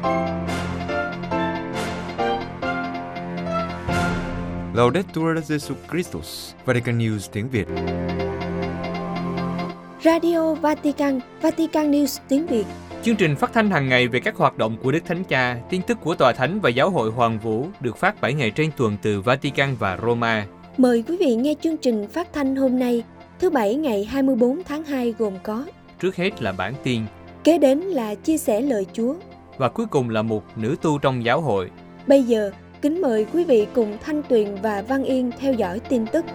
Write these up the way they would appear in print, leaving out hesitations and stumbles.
Laudetur Jesus Christus, Vatican News tiếng Việt. Radio Vatican, Vatican News tiếng Việt. Chương trình phát thanh hàng ngày về các hoạt động của Đức Thánh Cha, tin tức của Tòa Thánh và Giáo hội Hoàng Vũ được phát 7 ngày trên tuần từ Vatican và Roma. Mời quý vị nghe chương trình phát thanh hôm nay, thứ Bảy ngày 24 tháng 2 gồm có: Trước hết là bản tin, kế đến là chia sẻ lời Chúa, và cuối cùng là mục nữ tu trong giáo hội. Bây giờ, kính mời quý vị cùng Thanh Tuyền và Văn Yên theo dõi tin tức.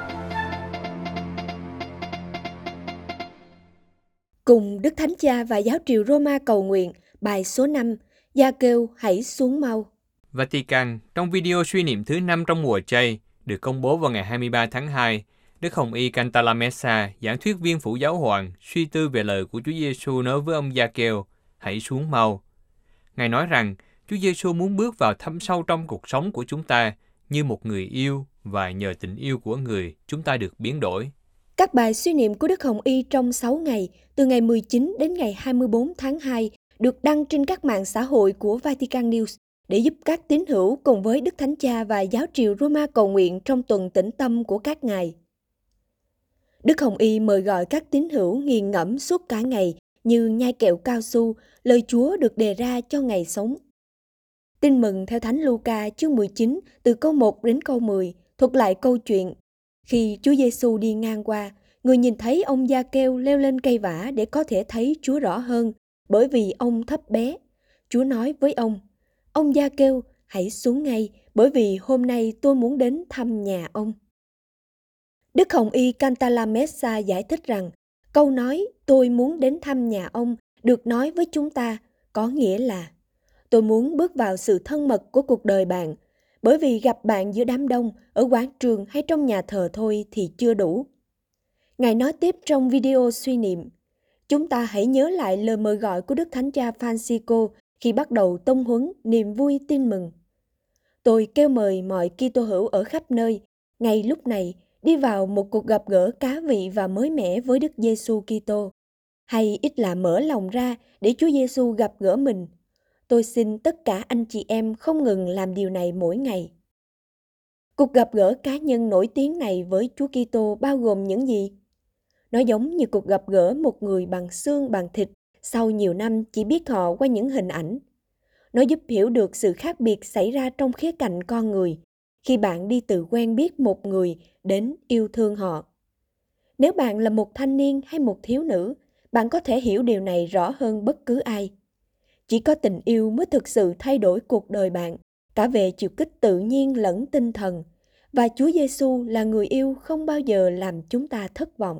Cùng Đức Thánh Cha và Giáo triều Roma cầu nguyện, bài số 5, Gia kêu hãy xuống mau. Vatican, trong video suy niệm thứ 5 trong mùa chay, được công bố vào ngày 23 tháng 2, Đức Hồng Y Cantalamessa, giảng thuyết viên phủ giáo hoàng, suy tư về lời của Chúa Giêsu nói với ông Gia kêu hãy xuống mau. Ngài nói rằng Chúa Giêsu muốn bước vào thâm sâu trong cuộc sống của chúng ta như một người yêu, và nhờ tình yêu của người, chúng ta được biến đổi. Các bài suy niệm của Đức Hồng Y trong 6 ngày, từ ngày 19 đến ngày 24 tháng 2, được đăng trên các mạng xã hội của Vatican News để giúp các tín hữu cùng với Đức Thánh Cha và Giáo triều Roma cầu nguyện trong tuần tĩnh tâm của các ngài. Đức Hồng Y mời gọi các tín hữu nghiền ngẫm suốt cả ngày như nhai kẹo cao su, lời Chúa được đề ra cho ngày sống. Tin mừng theo Thánh Luca chương 19 từ câu 1 đến câu 10 thuật lại câu chuyện khi Chúa Giêsu đi ngang qua, người nhìn thấy ông Gia kêu leo lên cây vả để có thể thấy Chúa rõ hơn, bởi vì ông thấp bé. Chúa nói với ông Gia kêu hãy xuống ngay, bởi vì hôm nay tôi muốn đến thăm nhà ông. Đức Hồng Y Cantalamessa giải thích rằng, câu nói tôi muốn đến thăm nhà ông được nói với chúng ta có nghĩa là tôi muốn bước vào sự thân mật của cuộc đời bạn, bởi vì gặp bạn giữa đám đông, ở quảng trường hay trong nhà thờ thôi thì chưa đủ. Ngài nói tiếp trong video suy niệm, chúng ta hãy nhớ lại lời mời gọi của Đức Thánh Cha Francisco khi bắt đầu tông huấn niềm vui tin mừng. Tôi kêu mời mọi Kitô hữu ở khắp nơi, ngay lúc này, đi vào một cuộc gặp gỡ cá vị và mới mẻ với Đức Giêsu Kitô, hay ít là mở lòng ra để Chúa Giêsu gặp gỡ mình. Tôi xin tất cả anh chị em không ngừng làm điều này mỗi ngày. Cuộc gặp gỡ cá nhân nổi tiếng này với Chúa Kitô bao gồm những gì? Nó giống như cuộc gặp gỡ một người bằng xương bằng thịt sau nhiều năm chỉ biết họ qua những hình ảnh. Nó giúp hiểu được sự khác biệt xảy ra trong khía cạnh con người khi bạn đi từ quen biết một người đến yêu thương họ. Nếu bạn là một thanh niên hay một thiếu nữ, bạn có thể hiểu điều này rõ hơn bất cứ ai. Chỉ có tình yêu mới thực sự thay đổi cuộc đời bạn, cả về chiều kích tự nhiên lẫn tinh thần. Và Chúa Giêsu là người yêu không bao giờ làm chúng ta thất vọng.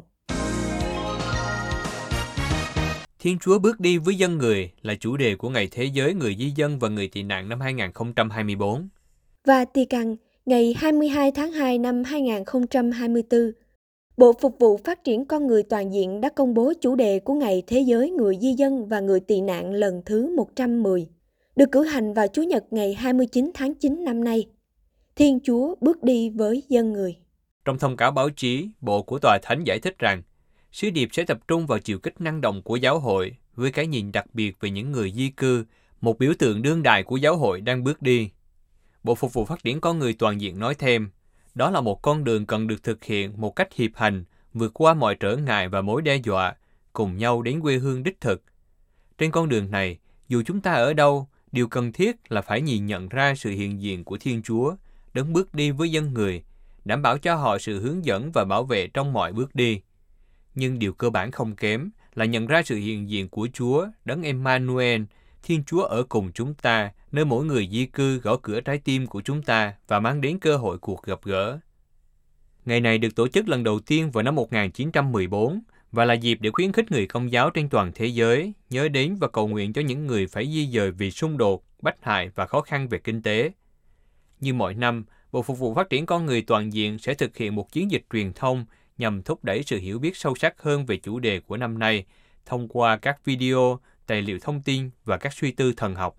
Thiên Chúa bước đi với dân người là chủ đề của Ngày Thế giới Người Di dân và Người Tị nạn năm 2024. Vatican, ngày 22 tháng 2 năm 2024, Bộ Phục vụ Phát triển Con Người Toàn diện đã công bố chủ đề của Ngày Thế giới Người Di dân và Người Tị nạn lần thứ 110, được cử hành vào Chủ nhật ngày 29 tháng 9 năm nay. Thiên Chúa bước đi với dân người. Trong thông cáo báo chí, Bộ của Tòa Thánh giải thích rằng, sứ điệp sẽ tập trung vào chiều kích năng động của giáo hội với cái nhìn đặc biệt về những người di cư, một biểu tượng đương đại của giáo hội đang bước đi. Bộ Phục vụ Phát triển Con Người Toàn diện nói thêm, đó là một con đường cần được thực hiện một cách hiệp hành, vượt qua mọi trở ngại và mối đe dọa, cùng nhau đến quê hương đích thực. Trên con đường này, dù chúng ta ở đâu, điều cần thiết là phải nhìn nhận ra sự hiện diện của Thiên Chúa, đấng bước đi với dân người, đảm bảo cho họ sự hướng dẫn và bảo vệ trong mọi bước đi. Nhưng điều cơ bản không kém là nhận ra sự hiện diện của Chúa, đấng Emmanuel, Thiên Chúa ở cùng chúng ta, nơi mỗi người di cư gõ cửa trái tim của chúng ta và mang đến cơ hội cuộc gặp gỡ. Ngày này được tổ chức lần đầu tiên vào năm 1914 và là dịp để khuyến khích người Công giáo trên toàn thế giới nhớ đến và cầu nguyện cho những người phải di dời vì xung đột, bách hại và khó khăn về kinh tế. Như mọi năm, Bộ Phục vụ Phát triển Con Người Toàn diện sẽ thực hiện một chiến dịch truyền thông nhằm thúc đẩy sự hiểu biết sâu sắc hơn về chủ đề của năm nay thông qua các video, tài liệu thông tin và các suy tư thần học.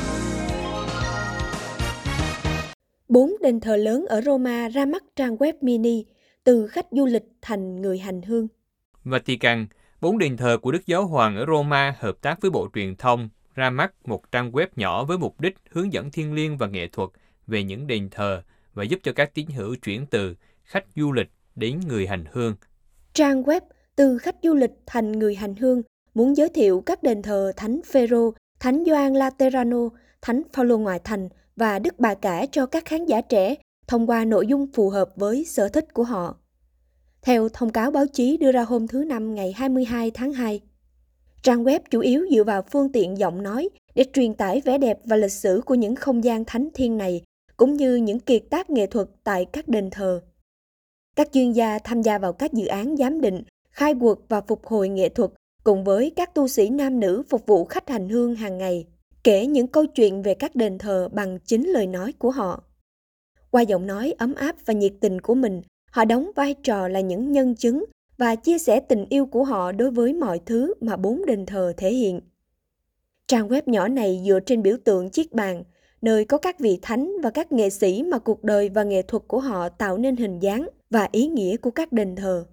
4 đền thờ lớn ở Roma ra mắt trang web mini, từ khách du lịch thành người hành hương. Vatican, 4 đền thờ của Đức Giáo Hoàng ở Roma hợp tác với Bộ Truyền thông ra mắt một trang web nhỏ với mục đích hướng dẫn thiêng liêng và nghệ thuật về những đền thờ và giúp cho các tín hữu chuyển từ khách du lịch đến người hành hương. Trang web từ khách du lịch thành người hành hương muốn giới thiệu các đền thờ Thánh Phêrô, Thánh Gioan Laterano, Thánh Phaolô Ngoại Thành và Đức Bà Cả cho các khán giả trẻ thông qua nội dung phù hợp với sở thích của họ. Theo thông cáo báo chí đưa ra hôm thứ Năm ngày 22 tháng 2, trang web chủ yếu dựa vào phương tiện giọng nói để truyền tải vẻ đẹp và lịch sử của những không gian thánh thiêng này, cũng như những kiệt tác nghệ thuật tại các đền thờ. Các chuyên gia tham gia vào các dự án giám định, khai quật và phục hồi nghệ thuật cùng với các tu sĩ nam nữ phục vụ khách hành hương hàng ngày, kể những câu chuyện về các đền thờ bằng chính lời nói của họ. Qua giọng nói ấm áp và nhiệt tình của mình, họ đóng vai trò là những nhân chứng và chia sẻ tình yêu của họ đối với mọi thứ mà 4 đền thờ thể hiện. Trang web nhỏ này dựa trên biểu tượng chiếc bàn, nơi có các vị thánh và các nghệ sĩ mà cuộc đời và nghệ thuật của họ tạo nên hình dáng và ý nghĩa của các đền thờ.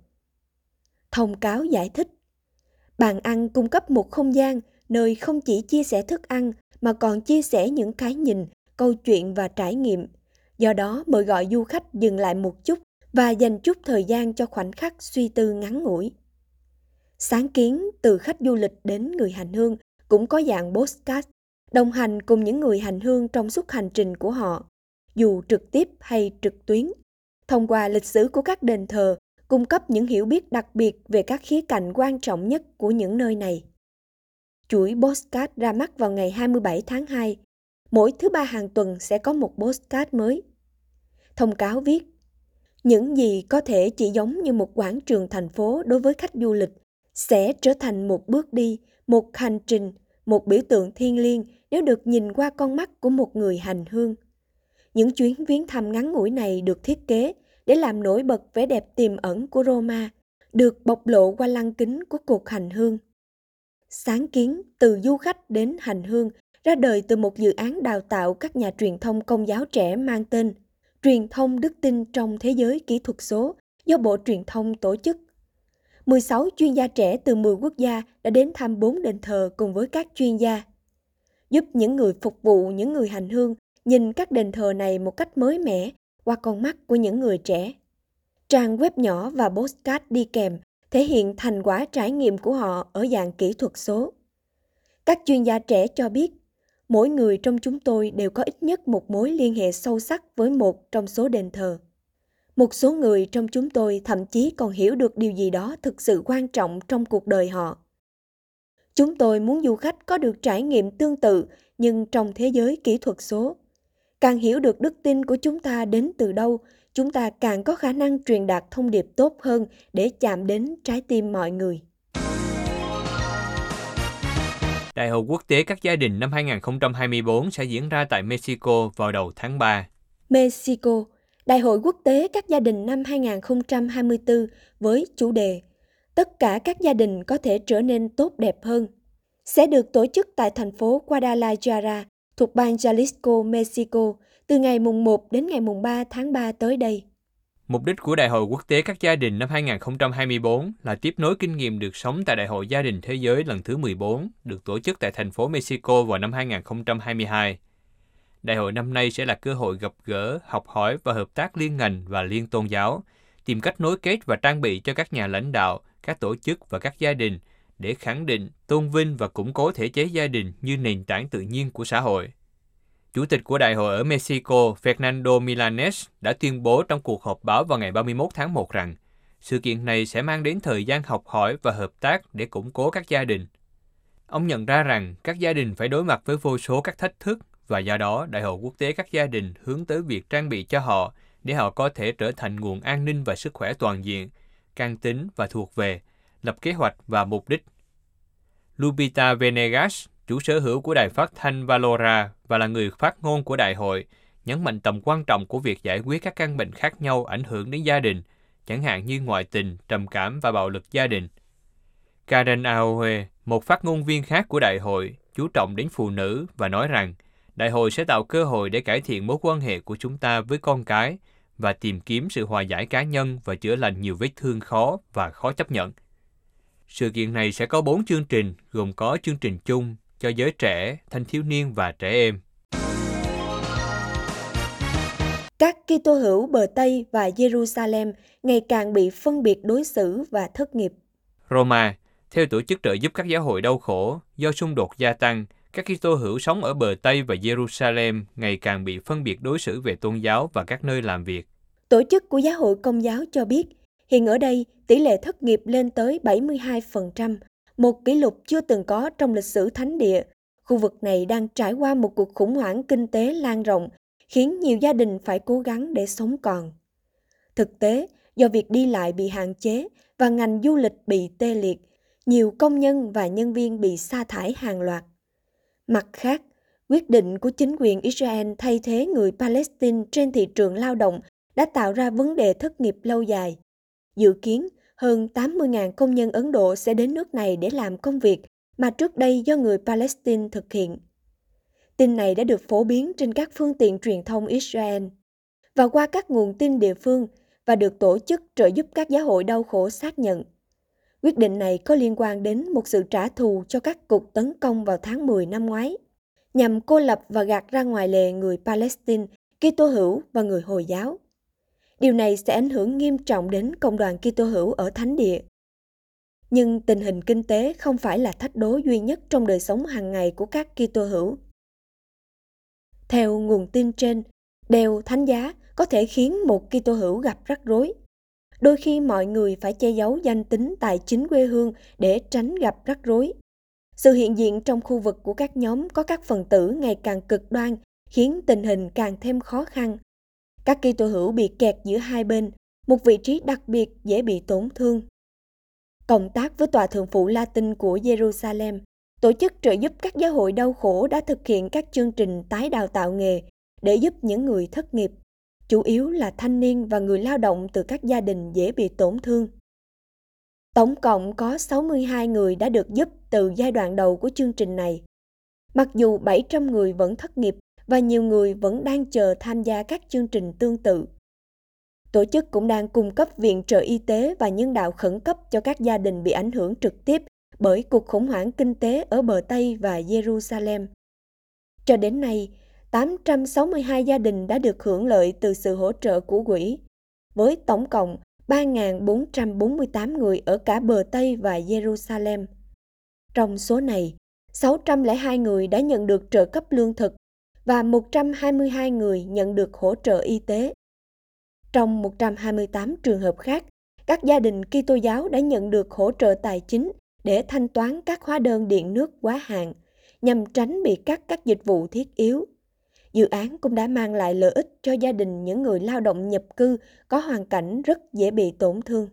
Thông cáo giải thích, bàn ăn cung cấp một không gian nơi không chỉ chia sẻ thức ăn mà còn chia sẻ những cái nhìn, câu chuyện và trải nghiệm. Do đó mời gọi du khách dừng lại một chút và dành chút thời gian cho khoảnh khắc suy tư ngắn ngủi. Sáng kiến từ khách du lịch đến người hành hương cũng có dạng podcast, đồng hành cùng những người hành hương trong suốt hành trình của họ, dù trực tiếp hay trực tuyến, thông qua lịch sử của các đền thờ, cung cấp những hiểu biết đặc biệt về các khía cạnh quan trọng nhất của những nơi này. Chuỗi podcast ra mắt vào ngày 27 tháng 2. Mỗi thứ Ba hàng tuần sẽ có một podcast mới. Thông cáo viết, những gì có thể chỉ giống như một quảng trường thành phố đối với khách du lịch sẽ trở thành một bước đi, một hành trình, một biểu tượng thiêng liêng nếu được nhìn qua con mắt của một người hành hương. Những chuyến viếng thăm ngắn ngủi này được thiết kế để làm nổi bật vẻ đẹp tiềm ẩn của Roma, được bộc lộ qua lăng kính của cuộc hành hương. Sáng kiến từ du khách đến hành hương ra đời từ một dự án đào tạo các nhà truyền thông công giáo trẻ mang tên Truyền thông đức tin trong thế giới kỹ thuật số do Bộ Truyền thông tổ chức. 16 chuyên gia trẻ từ 10 quốc gia đã đến thăm 4 đền thờ cùng với các chuyên gia, giúp những người phục vụ những người hành hương nhìn các đền thờ này một cách mới mẻ qua con mắt của những người trẻ. Trang web nhỏ và podcast đi kèm thể hiện thành quả trải nghiệm của họ ở dạng kỹ thuật số. Các chuyên gia trẻ cho biết, mỗi người trong chúng tôi đều có ít nhất một mối liên hệ sâu sắc với một trong số đền thờ. Một số người trong chúng tôi thậm chí còn hiểu được điều gì đó thực sự quan trọng trong cuộc đời họ. Chúng tôi muốn du khách có được trải nghiệm tương tự nhưng trong thế giới kỹ thuật số. Càng hiểu được đức tin của chúng ta đến từ đâu, chúng ta càng có khả năng truyền đạt thông điệp tốt hơn để chạm đến trái tim mọi người. Đại hội quốc tế các gia đình năm 2024 sẽ diễn ra tại Mexico vào đầu tháng 3. Mexico, Đại hội quốc tế các gia đình năm 2024 với chủ đề Tất cả các gia đình có thể trở nên tốt đẹp hơn, sẽ được tổ chức tại thành phố Guadalajara, thuộc bang Jalisco, Mexico, từ ngày mùng 1 đến ngày mùng 3 tháng 3 tới đây. Mục đích của Đại hội quốc tế các gia đình năm 2024 là tiếp nối kinh nghiệm được sống tại Đại hội gia đình thế giới lần thứ 14, được tổ chức tại thành phố Mexico vào năm 2022. Đại hội năm nay sẽ là cơ hội gặp gỡ, học hỏi và hợp tác liên ngành và liên tôn giáo, tìm cách nối kết và trang bị cho các nhà lãnh đạo, các tổ chức và các gia đình để khẳng định, tôn vinh và củng cố thể chế gia đình như nền tảng tự nhiên của xã hội. Chủ tịch của đại hội ở Mexico, Fernando Milanes, đã tuyên bố trong cuộc họp báo vào ngày 31 tháng 1 rằng sự kiện này sẽ mang đến thời gian học hỏi và hợp tác để củng cố các gia đình. Ông nhận ra rằng các gia đình phải đối mặt với vô số các thách thức và do đó Đại hội quốc tế các gia đình hướng tới việc trang bị cho họ để họ có thể trở thành nguồn an ninh và sức khỏe toàn diện, căn tính và thuộc về, lập kế hoạch và mục đích. Lupita Venegas, chủ sở hữu của đài phát thanh Valora và là người phát ngôn của đại hội, nhấn mạnh tầm quan trọng của việc giải quyết các căn bệnh khác nhau ảnh hưởng đến gia đình, chẳng hạn như ngoại tình, trầm cảm và bạo lực gia đình. Karen Aoue, một phát ngôn viên khác của đại hội, chú trọng đến phụ nữ và nói rằng đại hội sẽ tạo cơ hội để cải thiện mối quan hệ của chúng ta với con cái và tìm kiếm sự hòa giải cá nhân và chữa lành nhiều vết thương khó và khó chấp nhận. Sự kiện này sẽ có 4 chương trình, gồm có chương trình chung, cho giới trẻ, thanh thiếu niên và trẻ em. Các Kitô hữu bờ Tây và Jerusalem ngày càng bị phân biệt đối xử và thất nghiệp. Roma, theo tổ chức trợ giúp các giáo hội đau khổ, do xung đột gia tăng, các Kitô hữu sống ở bờ Tây và Jerusalem ngày càng bị phân biệt đối xử về tôn giáo và các nơi làm việc. Tổ chức của Giáo hội Công giáo cho biết, hiện ở đây tỷ lệ thất nghiệp lên tới 72%, một kỷ lục chưa từng có trong lịch sử thánh địa. Khu vực này đang trải qua một cuộc khủng hoảng kinh tế lan rộng, khiến nhiều gia đình phải cố gắng để sống còn. Thực tế, do việc đi lại bị hạn chế và ngành du lịch bị tê liệt, nhiều công nhân và nhân viên bị sa thải hàng loạt. Mặt khác, quyết định của chính quyền Israel thay thế người Palestine trên thị trường lao động đã tạo ra vấn đề thất nghiệp lâu dài. Dự kiến, hơn 80.000 công nhân Ấn Độ sẽ đến nước này để làm công việc mà trước đây do người Palestine thực hiện. Tin này đã được phổ biến trên các phương tiện truyền thông Israel và qua các nguồn tin địa phương và được tổ chức trợ giúp các giáo hội đau khổ xác nhận. Quyết định này có liên quan đến một sự trả thù cho các cuộc tấn công vào tháng 10 năm ngoái, nhằm cô lập và gạt ra ngoài lề người Palestine, Kitô hữu và người Hồi giáo. Điều này sẽ ảnh hưởng nghiêm trọng đến cộng đoàn Kitô hữu ở Thánh địa. Nhưng tình hình kinh tế không phải là thách đố duy nhất trong đời sống hàng ngày của các Kitô hữu. Theo nguồn tin trên, đeo thánh giá có thể khiến một Kitô hữu gặp rắc rối. Đôi khi mọi người phải che giấu danh tính tại chính quê hương để tránh gặp rắc rối. Sự hiện diện trong khu vực của các nhóm có các phần tử ngày càng cực đoan khiến tình hình càng thêm khó khăn. Các Kitô hữu bị kẹt giữa hai bên, một vị trí đặc biệt dễ bị tổn thương. Cộng tác với Tòa Thượng phụ Latin của Jerusalem, tổ chức trợ giúp các giáo hội đau khổ đã thực hiện các chương trình tái đào tạo nghề để giúp những người thất nghiệp, chủ yếu là thanh niên và người lao động từ các gia đình dễ bị tổn thương. Tổng cộng có 62 người đã được giúp từ giai đoạn đầu của chương trình này. Mặc dù 700 người vẫn thất nghiệp và nhiều người vẫn đang chờ tham gia các chương trình tương tự. Tổ chức cũng đang cung cấp viện trợ y tế và nhân đạo khẩn cấp cho các gia đình bị ảnh hưởng trực tiếp bởi cuộc khủng hoảng kinh tế ở bờ Tây và Jerusalem. Cho đến nay, 862 gia đình đã được hưởng lợi từ sự hỗ trợ của quỹ, với tổng cộng 3.448 người ở cả bờ Tây và Jerusalem. Trong số này, 602 người đã nhận được trợ cấp lương thực và 122 người nhận được hỗ trợ y tế. Trong 128 trường hợp khác, các gia đình Kitô giáo đã nhận được hỗ trợ tài chính để thanh toán các hóa đơn điện nước quá hạn, nhằm tránh bị cắt các dịch vụ thiết yếu. Dự án cũng đã mang lại lợi ích cho gia đình những người lao động nhập cư có hoàn cảnh rất dễ bị tổn thương.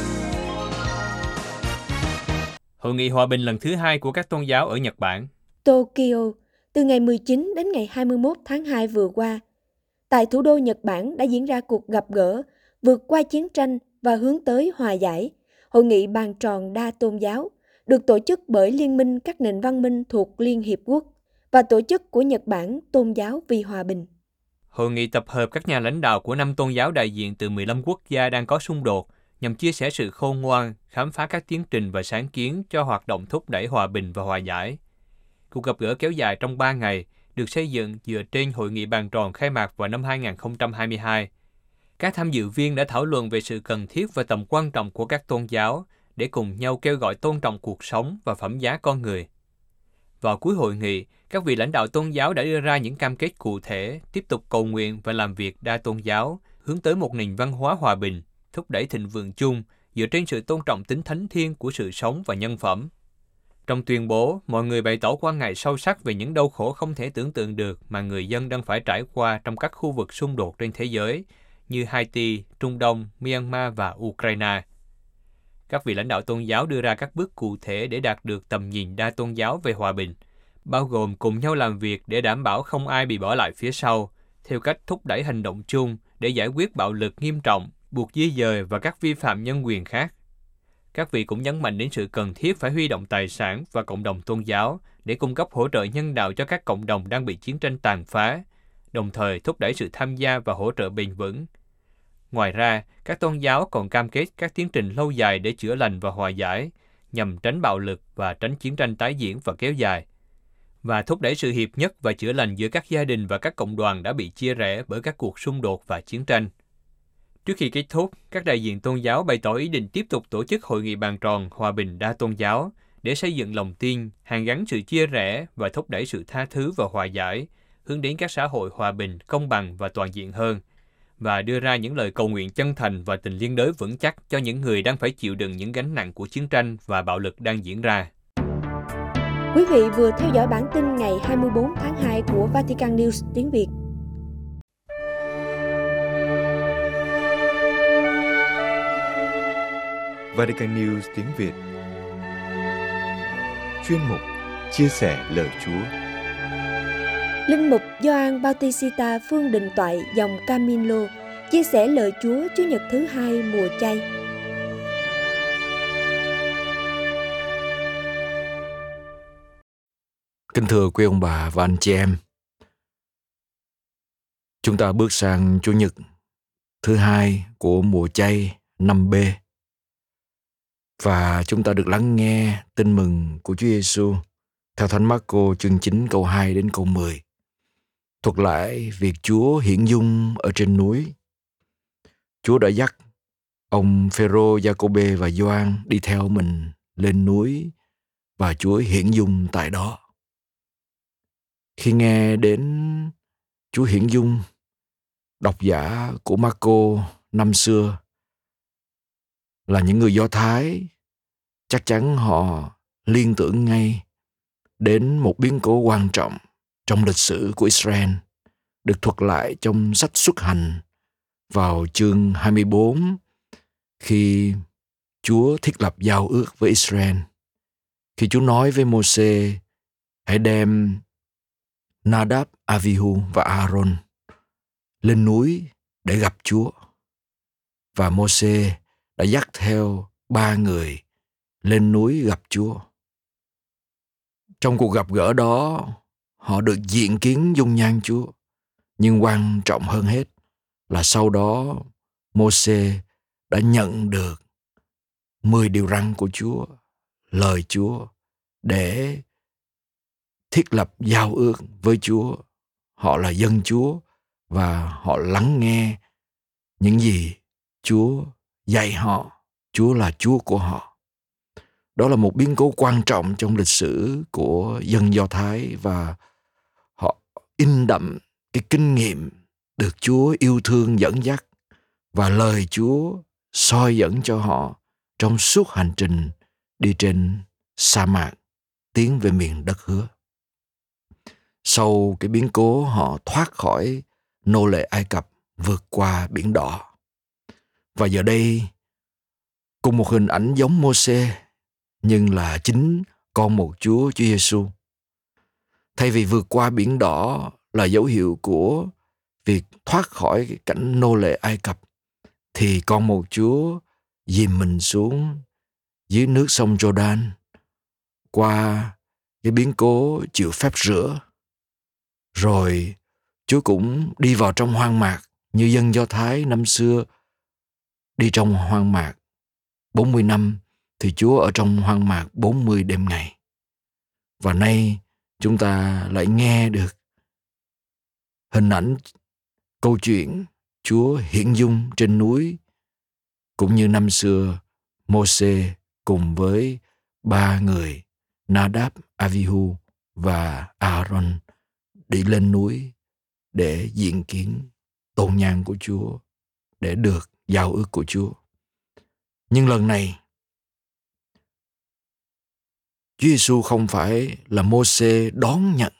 Hội nghị hòa bình lần thứ 2 của các tôn giáo ở Nhật Bản. Tokyo, từ ngày 19 đến ngày 21 tháng 2 vừa qua, tại thủ đô Nhật Bản đã diễn ra cuộc gặp gỡ vượt qua chiến tranh và hướng tới hòa giải, hội nghị bàn tròn đa tôn giáo, được tổ chức bởi Liên minh các nền văn minh thuộc Liên Hiệp Quốc và tổ chức của Nhật Bản Tôn giáo vì Hòa bình. Hội nghị tập hợp các nhà lãnh đạo của 5 tôn giáo đại diện từ 15 quốc gia đang có xung đột nhằm chia sẻ sự khôn ngoan, khám phá các tiến trình và sáng kiến cho hoạt động thúc đẩy hòa bình và hòa giải. Cuộc gặp gỡ kéo dài trong 3 ngày, được xây dựng dựa trên hội nghị bàn tròn khai mạc vào năm 2022. Các tham dự viên đã thảo luận về sự cần thiết và tầm quan trọng của các tôn giáo để cùng nhau kêu gọi tôn trọng cuộc sống và phẩm giá con người. Vào cuối hội nghị, các vị lãnh đạo tôn giáo đã đưa ra những cam kết cụ thể, tiếp tục cầu nguyện và làm việc đa tôn giáo, hướng tới một nền văn hóa hòa bình, thúc đẩy thịnh vượng chung dựa trên sự tôn trọng tính thánh thiêng của sự sống và nhân phẩm. Trong tuyên bố, mọi người bày tỏ quan ngại sâu sắc về những đau khổ không thể tưởng tượng được mà người dân đang phải trải qua trong các khu vực xung đột trên thế giới như Haiti, Trung Đông, Myanmar và Ukraine. Các vị lãnh đạo tôn giáo đưa ra các bước cụ thể để đạt được tầm nhìn đa tôn giáo về hòa bình, bao gồm cùng nhau làm việc để đảm bảo không ai bị bỏ lại phía sau, theo cách thúc đẩy hành động chung để giải quyết bạo lực nghiêm trọng, buộc di dời và các vi phạm nhân quyền khác. Các vị cũng nhấn mạnh đến sự cần thiết phải huy động tài sản và cộng đồng tôn giáo để cung cấp hỗ trợ nhân đạo cho các cộng đồng đang bị chiến tranh tàn phá, đồng thời thúc đẩy sự tham gia và hỗ trợ bền vững. Ngoài ra, các tôn giáo còn cam kết các tiến trình lâu dài để chữa lành và hòa giải, nhằm tránh bạo lực và tránh chiến tranh tái diễn và kéo dài. và thúc đẩy sự hiệp nhất và chữa lành giữa các gia đình và các cộng đoàn đã bị chia rẽ bởi các cuộc xung đột và chiến tranh. Trước khi kết thúc, các đại diện tôn giáo bày tỏ ý định tiếp tục tổ chức hội nghị bàn tròn hòa bình đa tôn giáo để xây dựng lòng tin, hàn gắn sự chia rẽ và thúc đẩy sự tha thứ và hòa giải, hướng đến các xã hội hòa bình, công bằng và toàn diện hơn, và đưa ra những lời cầu nguyện chân thành và tình liên đới vững chắc cho những người đang phải chịu đựng những gánh nặng của chiến tranh và bạo lực đang diễn ra. Quý vị vừa theo dõi bản tin ngày 24 tháng 2 của Vatican News tiếng Việt. Vatican News tiếng Việt. Chuyên mục Chia sẻ lời Chúa. Linh mục Gioan Bautista Phương Đình Toại dòng Camilo chia sẻ lời Chúa Chủ nhật thứ 2 mùa chay. Kính thưa quý ông bà và anh chị em, chúng ta bước sang Chủ nhật thứ 2 của mùa chay năm B. Và chúng ta được lắng nghe tin mừng của Chúa Giêsu theo Thánh Mác-cô chương 9 câu 2 đến câu 10. Thuật lại việc Chúa hiển dung ở trên núi. Chúa đã dắt ông Phêrô, Giacôbê và Gioan đi theo mình lên núi và Chúa hiển dung tại đó. Khi nghe đến Chúa hiển dung, độc giả của Mác-cô năm xưa là những người Do Thái, chắc chắn họ liên tưởng ngay đến một biến cố quan trọng trong lịch sử của Israel, được thuật lại trong sách Xuất Hành vào chương 24, khi Chúa thiết lập giao ước với Israel. Khi Chúa nói với Mô-sê, hãy đem Nadab, Avihu và Aaron lên núi để gặp Chúa. Và Mô-sê đã dắt theo 3 người lên núi gặp Chúa. Trong cuộc gặp gỡ đó, họ được diện kiến dung nhan Chúa. Nhưng quan trọng hơn hết là sau đó Mô-sê đã nhận được 10 điều răn của Chúa, lời Chúa, để thiết lập giao ước với Chúa. Họ là dân Chúa và họ lắng nghe những gì Chúa dạy họ. Chúa là Chúa của họ. Đó là một biến cố quan trọng trong lịch sử của dân Do Thái, và họ in đậm cái kinh nghiệm được Chúa yêu thương dẫn dắt và lời Chúa soi dẫn cho họ trong suốt hành trình đi trên sa mạc tiến về miền đất hứa. Sau cái biến cố, họ thoát khỏi nô lệ Ai Cập, vượt qua biển đỏ. Và giờ đây, cùng một hình ảnh giống Mô-sê, nhưng là chính con một Chúa Giêsu. Thay vì vượt qua biển đỏ là dấu hiệu của việc thoát khỏi cái cảnh nô lệ Ai Cập, thì con một Chúa dìm mình xuống dưới nước sông Giô-đan, qua cái biến cố chịu phép rửa. Rồi Chúa cũng đi vào trong hoang mạc như dân Do Thái năm xưa đi trong hoang mạc 40 năm, thì Chúa ở trong hoang mạc 40 đêm ngày. Và nay chúng ta lại nghe được hình ảnh câu chuyện Chúa hiển dung trên núi, cũng như năm xưa Mô-sê cùng với 3 người Nadab, Avihu và Aaron đi lên núi để diện kiến tôn nhan của Chúa, để được giao ước của Chúa. Nhưng lần này, Chúa Giêsu không phải là Mô-sê đón nhận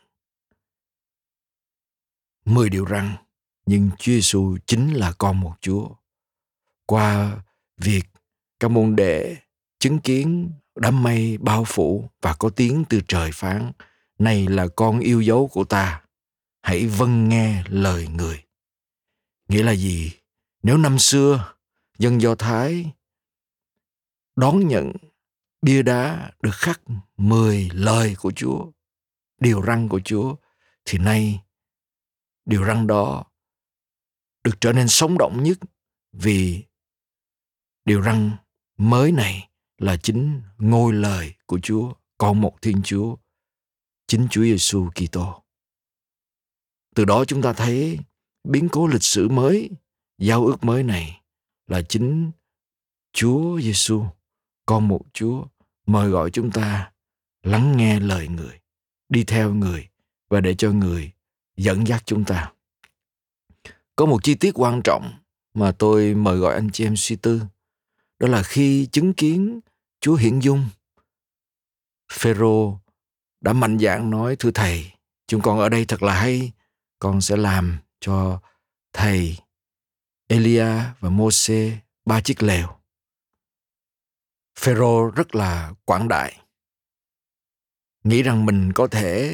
10 điều răn, nhưng Chúa Giêsu chính là con một Chúa. Qua việc các môn đệ chứng kiến đám mây bao phủ và có tiếng từ trời phán, này là con yêu dấu của ta, hãy vâng nghe lời người. Nghĩa là gì? Nếu năm xưa dân Do Thái đón nhận bia đá được khắc 10 lời của Chúa, điều răn của Chúa, thì nay điều răn đó được trở nên sống động nhất, vì điều răn mới này là chính ngôi lời của Chúa, con một Thiên Chúa, chính Chúa Giêsu Kitô. Từ đó chúng ta thấy biến cố lịch sử mới, giao ước mới này là chính Chúa Giêsu, con một Chúa, mời gọi chúng ta lắng nghe lời Người, đi theo Người và để cho Người dẫn dắt chúng ta. Có một chi tiết quan trọng mà tôi mời gọi anh chị em suy tư, đó là khi chứng kiến Chúa hiển dung, Phêrô đã mạnh dạn nói: thưa thầy, chúng con ở đây thật là hay, con sẽ làm cho thầy Elia và Mô-sê 3 chiếc lều. Phêrô rất là quảng đại, nghĩ rằng mình có thể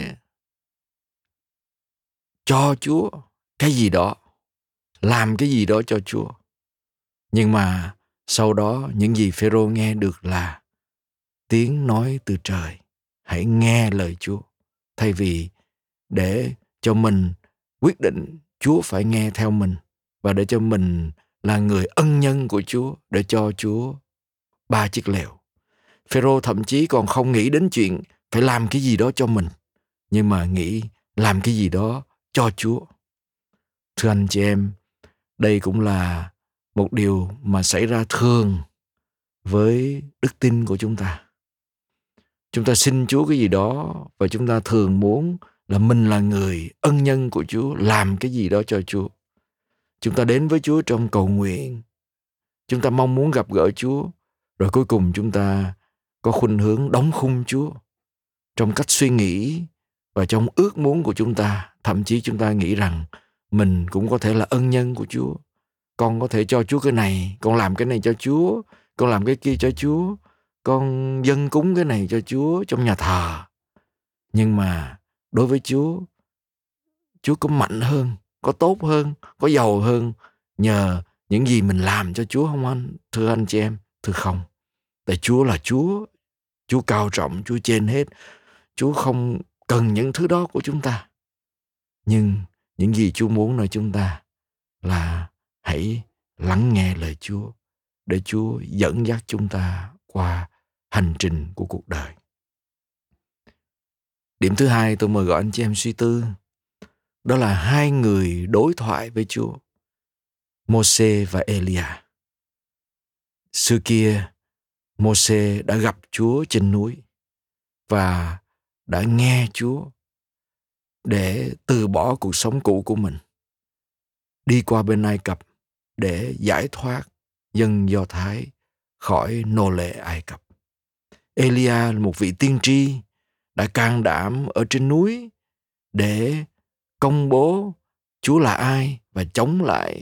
cho Chúa cái gì đó, làm cái gì đó cho Chúa. Nhưng mà sau đó những gì Phêrô nghe được là tiếng nói từ trời: hãy nghe lời Chúa. Thay vì để cho mình quyết định, Chúa phải nghe theo mình, và để cho mình là người ân nhân của Chúa, để cho Chúa 3 chiếc lều. Phêrô thậm chí còn không nghĩ đến chuyện phải làm cái gì đó cho mình, nhưng mà nghĩ làm cái gì đó cho Chúa. Thưa anh chị em, đây cũng là một điều mà xảy ra thường với đức tin của chúng ta. Chúng ta xin Chúa cái gì đó và chúng ta thường muốn là mình là người ân nhân của Chúa, làm cái gì đó cho Chúa. Chúng ta đến với Chúa trong cầu nguyện, chúng ta mong muốn gặp gỡ Chúa, rồi cuối cùng chúng ta có khuynh hướng đóng khung Chúa trong cách suy nghĩ và trong ước muốn của chúng ta. Thậm chí chúng ta nghĩ rằng mình cũng có thể là ân nhân của Chúa. Con có thể cho Chúa cái này, con làm cái này cho Chúa, con làm cái kia cho Chúa, con dâng cúng cái này cho Chúa trong nhà thờ. Nhưng mà đối với Chúa, Chúa có mạnh hơn, có tốt hơn, có giàu hơn nhờ những gì mình làm cho Chúa không anh? Thưa anh chị em, thưa không. Tại Chúa là Chúa, Chúa cao trọng, Chúa trên hết. Chúa không cần những thứ đó của chúng ta. Nhưng những gì Chúa muốn nói chúng ta là hãy lắng nghe lời Chúa, để Chúa dẫn dắt chúng ta qua hành trình của cuộc đời. Điểm thứ hai tôi mời gọi anh chị em suy tư, đó là 2 người đối thoại với Chúa, Mô-sê và Elia. Xưa kia, Mô-sê đã gặp Chúa trên núi và đã nghe Chúa để từ bỏ cuộc sống cũ của mình, đi qua bên Ai Cập để giải thoát dân Do Thái khỏi nô lệ Ai Cập. Elia là một vị tiên tri đã can đảm ở trên núi để công bố Chúa là ai và chống lại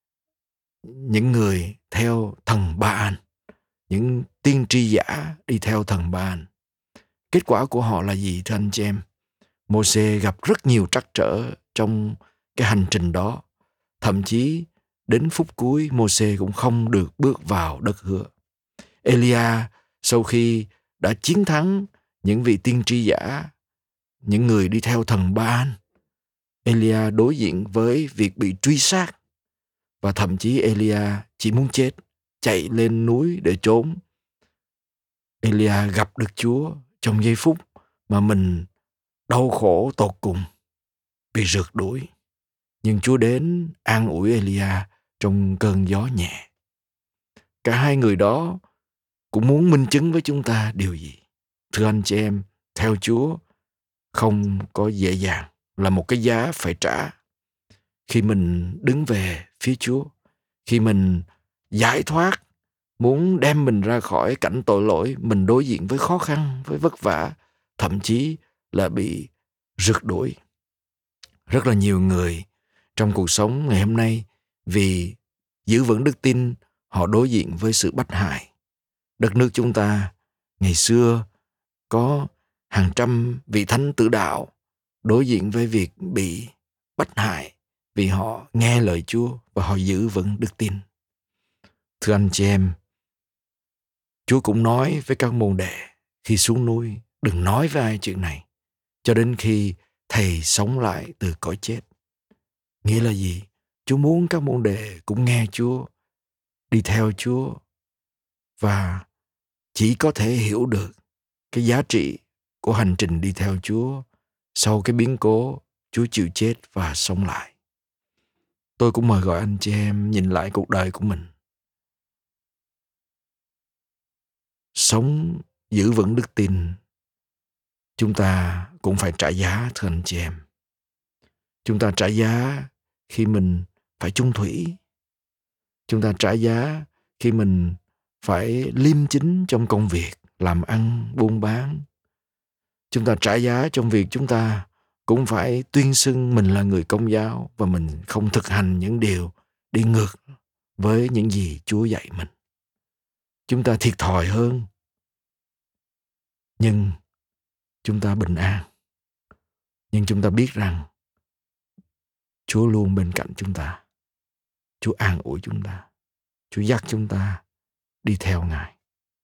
những người theo thần Ba-an, những tiên tri giả đi theo thần Ba-an. Kết quả của họ là gì thưa anh chị em? Mô-sê gặp rất nhiều trắc trở trong cái hành trình đó. Thậm chí đến phút cuối Mô-sê cũng không được bước vào đất hứa. Elia sau khi đã chiến thắng những vị tiên tri giả, những người đi theo thần Ba-an, Elia đối diện với việc bị truy sát. Và thậm chí Elia chỉ muốn chết, chạy lên núi để trốn. Elia gặp được Chúa trong giây phút mà mình đau khổ tột cùng, bị rượt đuổi. Nhưng Chúa đến an ủi Elia trong cơn gió nhẹ. Cả 2 người đó cũng muốn minh chứng với chúng ta điều gì? Thưa anh chị em, theo Chúa không có dễ dàng, là một cái giá phải trả. Khi mình đứng về phía Chúa, khi mình giải thoát, muốn đem mình ra khỏi cảnh tội lỗi, mình đối diện với khó khăn, với vất vả, thậm chí là bị rượt đuổi. Rất là nhiều người trong cuộc sống ngày hôm nay vì giữ vững đức tin, họ đối diện với sự bách hại. Đất nước chúng ta ngày xưa có hàng trăm vị thánh tử đạo đối diện với việc bị bách hại vì họ nghe lời Chúa và họ giữ vững đức tin. Thưa anh chị em, Chúa cũng nói với các môn đệ khi xuống núi, đừng nói với ai chuyện này cho đến khi Thầy sống lại từ cõi chết. Nghĩa là gì? Chúa muốn các môn đệ cũng nghe Chúa, đi theo Chúa và chỉ có thể hiểu được cái giá trị của hành trình đi theo Chúa Sau cái biến cố, Chúa chịu chết và sống lại. Tôi cũng mời gọi anh chị em nhìn lại cuộc đời của mình. Sống giữ vững đức tin, chúng ta cũng phải trả giá, thưa anh chị em. Chúng ta trả giá khi mình phải chung thủy. Chúng ta trả giá khi mình phải liêm chính trong công việc, làm ăn, buôn bán. Chúng ta trả giá trong việc chúng ta cũng phải tuyên xưng mình là người Công giáo và mình không thực hành những điều đi ngược với những gì Chúa dạy mình. Chúng ta thiệt thòi hơn, nhưng chúng ta bình an. Nhưng chúng ta biết rằng Chúa luôn bên cạnh chúng ta. Chúa an ủi chúng ta. Chúa dắt chúng ta đi theo Ngài.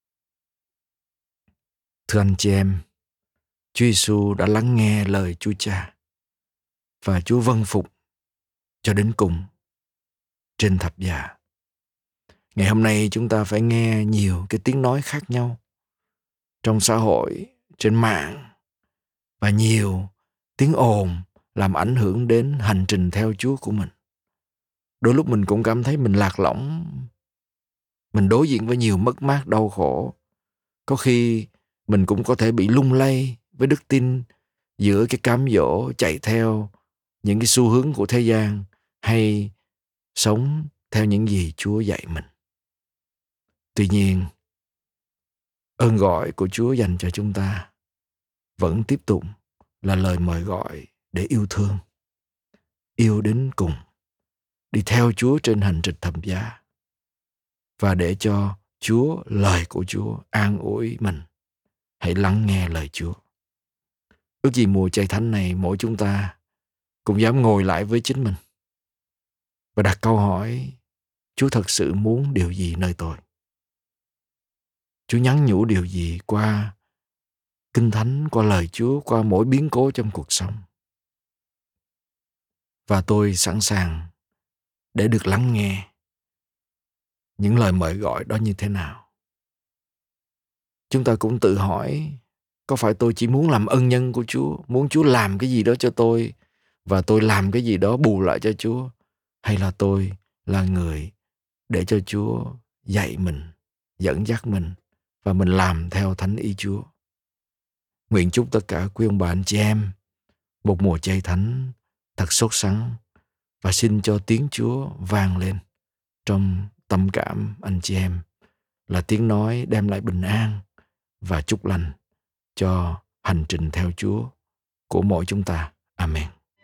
Thưa anh chị em, Chúa Giêsu đã lắng nghe lời Chúa Cha và Chúa vâng phục cho đến cùng trên thập giá. Ngày hôm nay chúng ta phải nghe nhiều cái tiếng nói khác nhau trong xã hội, trên mạng và nhiều tiếng ồn làm ảnh hưởng đến hành trình theo Chúa của mình. Đôi lúc mình cũng cảm thấy mình lạc lõng, mình đối diện với nhiều mất mát đau khổ. Có khi mình cũng có thể bị lung lay với đức tin giữa cái cám dỗ chạy theo những cái xu hướng của thế gian hay sống theo những gì Chúa dạy mình. Tuy nhiên, ơn gọi của Chúa dành cho chúng ta vẫn tiếp tục là lời mời gọi để yêu thương, yêu đến cùng, đi theo Chúa trên hành trình thập giá và để cho Chúa, lời của Chúa an ủi mình. Hãy lắng nghe lời Chúa. Ước gì mùa chay thánh này mỗi chúng ta cũng dám ngồi lại với chính mình và đặt câu hỏi: Chúa thật sự muốn điều gì nơi tôi? Chúa nhắn nhủ điều gì qua Kinh Thánh, qua lời Chúa, qua mỗi biến cố trong cuộc sống? Và tôi sẵn sàng để được lắng nghe những lời mời gọi đó như thế nào. Chúng ta cũng tự hỏi, có phải tôi chỉ muốn làm ân nhân của Chúa, muốn Chúa làm cái gì đó cho tôi và tôi làm cái gì đó bù lại cho Chúa, hay là tôi là người để cho Chúa dạy mình, dẫn dắt mình và mình làm theo thánh ý Chúa? Nguyện chúc tất cả quý ông bà anh chị em một mùa chay thánh thật sốt sắng và xin cho tiếng Chúa vang lên trong tâm cảm anh chị em là tiếng nói đem lại bình an và chúc lành cho hành trình theo Chúa của mỗi chúng ta. Amen.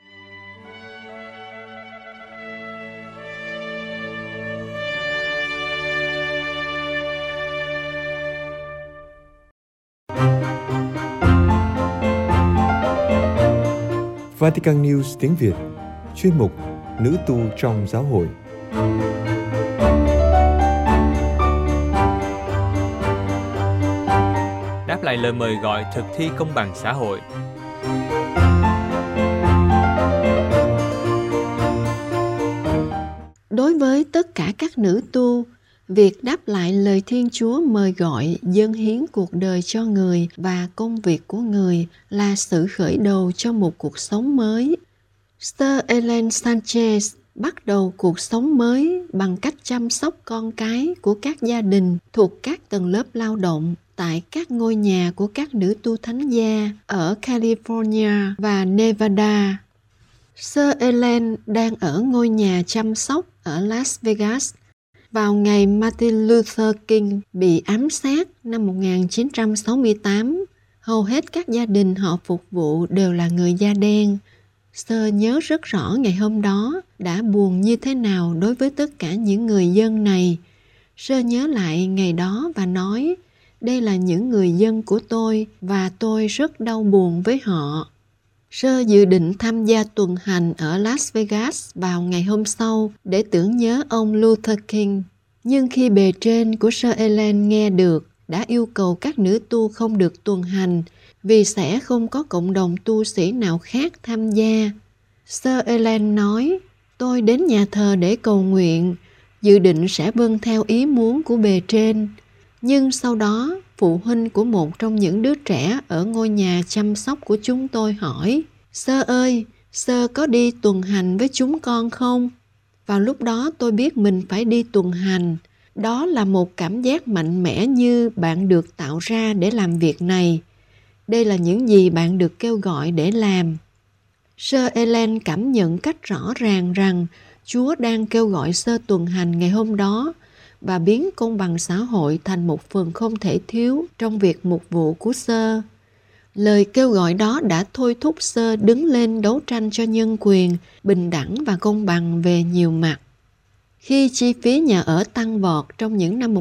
Vatican News tiếng Việt, chuyên mục Nữ tu trong giáo hội. Đáp lại lời mời gọi thực thi công bằng xã hội. Đối với tất cả các nữ tu, việc đáp lại lời Thiên Chúa mời gọi dâng hiến cuộc đời cho người và công việc của người là sự khởi đầu cho một cuộc sống mới. Sir Ellen Sanchez bắt đầu cuộc sống mới bằng cách chăm sóc con cái của các gia đình thuộc các tầng lớp lao động tại các ngôi nhà của các nữ tu thánh gia ở California và Nevada. Sir Ellen đang ở ngôi nhà chăm sóc ở Las Vegas vào ngày Martin Luther King bị ám sát năm 1968. Hầu hết các gia đình họ phục vụ đều là người da đen. Sir nhớ rất rõ ngày hôm đó đã buồn như thế nào đối với tất cả những người dân này. Sir nhớ lại ngày đó và nói, đây là những người dân của tôi và tôi rất đau buồn với họ. Sir dự định tham gia tuần hành ở Las Vegas vào ngày hôm sau để tưởng nhớ ông Luther King. Nhưng khi bề trên của Sir Ellen nghe được, đã yêu cầu các nữ tu không được tuần hành vì sẽ không có cộng đồng tu sĩ nào khác tham gia. Sir Ellen nói, tôi đến nhà thờ để cầu nguyện, dự định sẽ vâng theo ý muốn của bề trên. Nhưng sau đó, phụ huynh của một trong những đứa trẻ ở ngôi nhà chăm sóc của chúng tôi hỏi, Sơ ơi, Sơ có đi tuần hành với chúng con không? Vào lúc đó tôi biết mình phải đi tuần hành. Đó là một cảm giác mạnh mẽ như bạn được tạo ra để làm việc này. Đây là những gì bạn được kêu gọi để làm. Sơ Ellen cảm nhận cách rõ ràng rằng Chúa đang kêu gọi Sơ tuần hành ngày hôm đó và biến công bằng xã hội thành một phần không thể thiếu trong việc mục vụ của Sơ. Lời kêu gọi đó đã thôi thúc Sơ đứng lên đấu tranh cho nhân quyền, bình đẳng và công bằng về nhiều mặt. Khi chi phí nhà ở tăng vọt trong những năm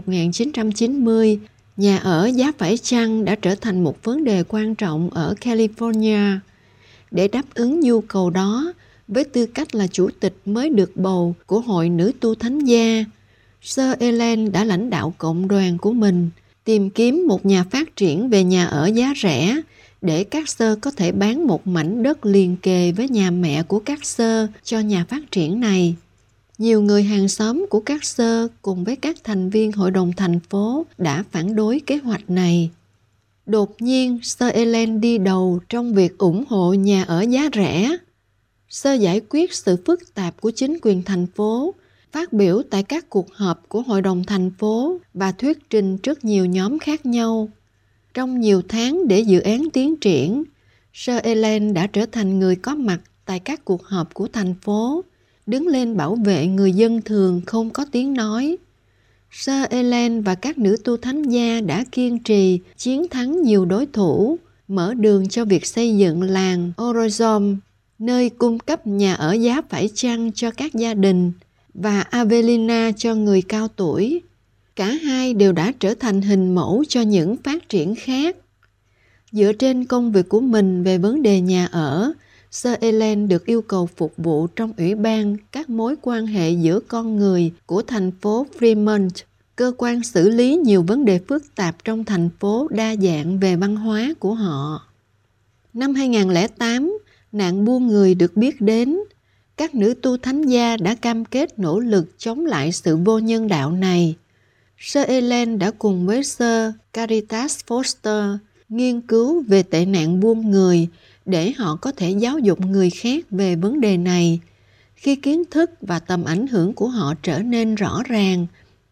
1990, nhà ở giá phải chăng đã trở thành một vấn đề quan trọng ở California. Để đáp ứng nhu cầu đó, với tư cách là chủ tịch mới được bầu của Hội Nữ tu Thánh gia, Sơ Ellen đã lãnh đạo cộng đoàn của mình tìm kiếm một nhà phát triển về nhà ở giá rẻ để các Sơ có thể bán một mảnh đất liền kề với nhà mẹ của các Sơ cho nhà phát triển này. Nhiều người hàng xóm của các Sơ cùng với các thành viên hội đồng thành phố đã phản đối kế hoạch này. Đột nhiên, Sơ Ellen đi đầu trong việc ủng hộ nhà ở giá rẻ. Sơ giải quyết sự phức tạp của chính quyền thành phố, phát biểu tại các cuộc họp của hội đồng thành phố và thuyết trình trước nhiều nhóm khác nhau. Trong nhiều tháng để dự án tiến triển, Sơ Ellen đã trở thành người có mặt tại các cuộc họp của thành phố, đứng lên bảo vệ người dân thường không có tiếng nói. Sơ Ellen và các nữ tu thánh gia đã kiên trì chiến thắng nhiều đối thủ, mở đường cho việc xây dựng làng Orozom, nơi cung cấp nhà ở giá phải chăng cho các gia đình, và Avelina cho người cao tuổi. Cả hai đều đã trở thành hình mẫu cho những phát triển khác. Dựa trên công việc của mình về vấn đề nhà ở, Sơ Ellen được yêu cầu phục vụ trong Ủy ban các mối quan hệ giữa con người của thành phố Fremont, cơ quan xử lý nhiều vấn đề phức tạp trong thành phố đa dạng về văn hóa của họ. Năm 2008, nạn buôn người được biết đến. Các nữ tu thánh gia đã cam kết nỗ lực chống lại sự vô nhân đạo này. Sơ Ellen đã cùng với Sơ Caritas Foster nghiên cứu về tệ nạn buôn người để họ có thể giáo dục người khác về vấn đề này. Khi kiến thức và tầm ảnh hưởng của họ trở nên rõ ràng,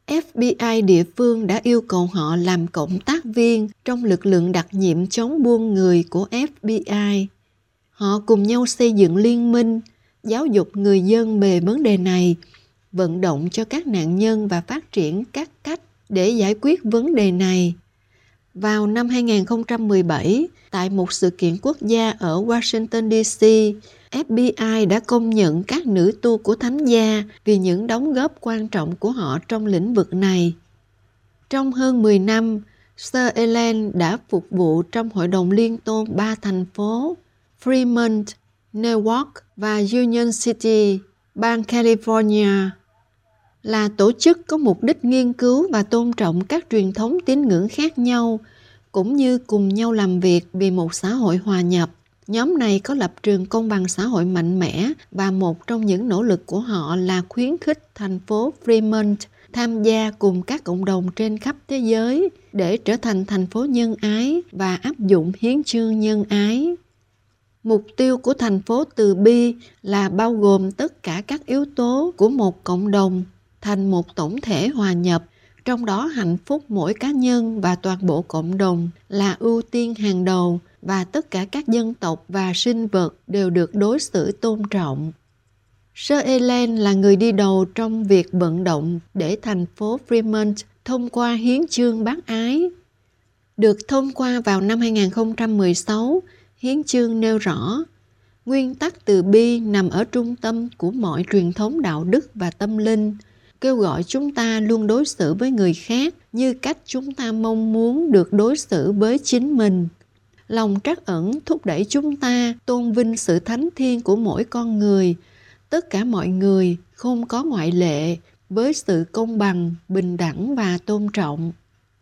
FBI địa phương đã yêu cầu họ làm cộng tác viên trong lực lượng đặc nhiệm chống buôn người của FBI. Họ cùng nhau xây dựng liên minh, giáo dục người dân về vấn đề này, vận động cho các nạn nhân và phát triển các cách để giải quyết vấn đề này. Vào năm 2017, tại một sự kiện quốc gia ở Washington DC, FBI đã công nhận các nữ tu của thánh gia vì những đóng góp quan trọng của họ trong lĩnh vực này. Trong hơn 10 năm, Sơ Ellen đã phục vụ trong Hội đồng Liên tôn 3 thành phố, Fremont, Newark và Union City, bang California, là tổ chức có mục đích nghiên cứu và tôn trọng các truyền thống tín ngưỡng khác nhau, cũng như cùng nhau làm việc vì một xã hội hòa nhập. Nhóm này có lập trường công bằng xã hội mạnh mẽ và một trong những nỗ lực của họ là khuyến khích thành phố Fremont tham gia cùng các cộng đồng trên khắp thế giới để trở thành thành phố nhân ái và áp dụng hiến chương nhân ái. Mục tiêu của thành phố Từ Bi là bao gồm tất cả các yếu tố của một cộng đồng thành một tổng thể hòa nhập, trong đó hạnh phúc mỗi cá nhân và toàn bộ cộng đồng là ưu tiên hàng đầu và tất cả các dân tộc và sinh vật đều được đối xử tôn trọng. Sơ Ellen là người đi đầu trong việc vận động để thành phố Fremont thông qua hiến chương bác ái. Được thông qua vào năm 2016, hiến chương nêu rõ, nguyên tắc từ bi nằm ở trung tâm của mọi truyền thống đạo đức và tâm linh, kêu gọi chúng ta luôn đối xử với người khác như cách chúng ta mong muốn được đối xử với chính mình. Lòng trắc ẩn thúc đẩy chúng ta tôn vinh sự thánh thiêng của mỗi con người, tất cả mọi người, không có ngoại lệ, với sự công bằng, bình đẳng và tôn trọng.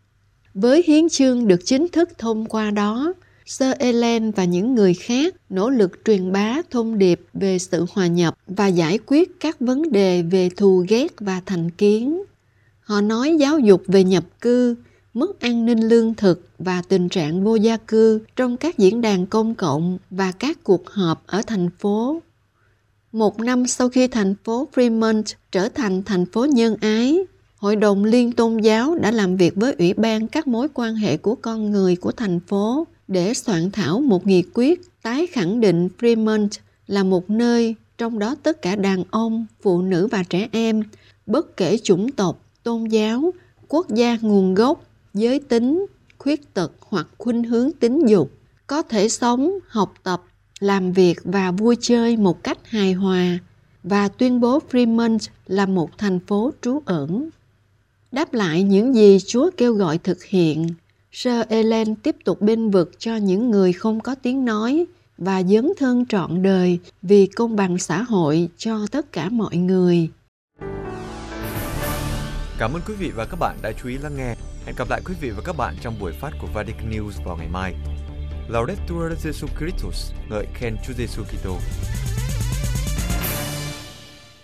Với hiến chương được chính thức thông qua đó, Sơ Ellen và những người khác nỗ lực truyền bá thông điệp về sự hòa nhập và giải quyết các vấn đề về thù ghét và thành kiến. Họ nói giáo dục về nhập cư, mất an ninh lương thực và tình trạng vô gia cư trong các diễn đàn công cộng và các cuộc họp ở thành phố. Một năm sau khi thành phố Fremont trở thành thành phố nhân ái, Hội đồng Liên tôn giáo đã làm việc với Ủy ban các mối quan hệ của con người của thành phố để soạn thảo một nghị quyết tái khẳng định Fremont là một nơi trong đó tất cả đàn ông, phụ nữ và trẻ em, bất kể chủng tộc, tôn giáo, quốc gia nguồn gốc, giới tính, khuyết tật hoặc khuynh hướng tính dục, có thể sống, học tập, làm việc và vui chơi một cách hài hòa, và tuyên bố Fremont là một thành phố trú ẩn. Đáp lại những gì Chúa kêu gọi thực hiện, Sơ Ellen tiếp tục bênh vực cho những người không có tiếng nói và dấn thân trọn đời vì công bằng xã hội cho tất cả mọi người. Cảm ơn quý vị và các bạn đã chú ý lắng nghe. Hẹn gặp lại quý vị và các bạn trong buổi phát của Vatican News vào ngày mai. Laudetur Jesu Christus, ngợi khen Chúa Giêsu Kitô.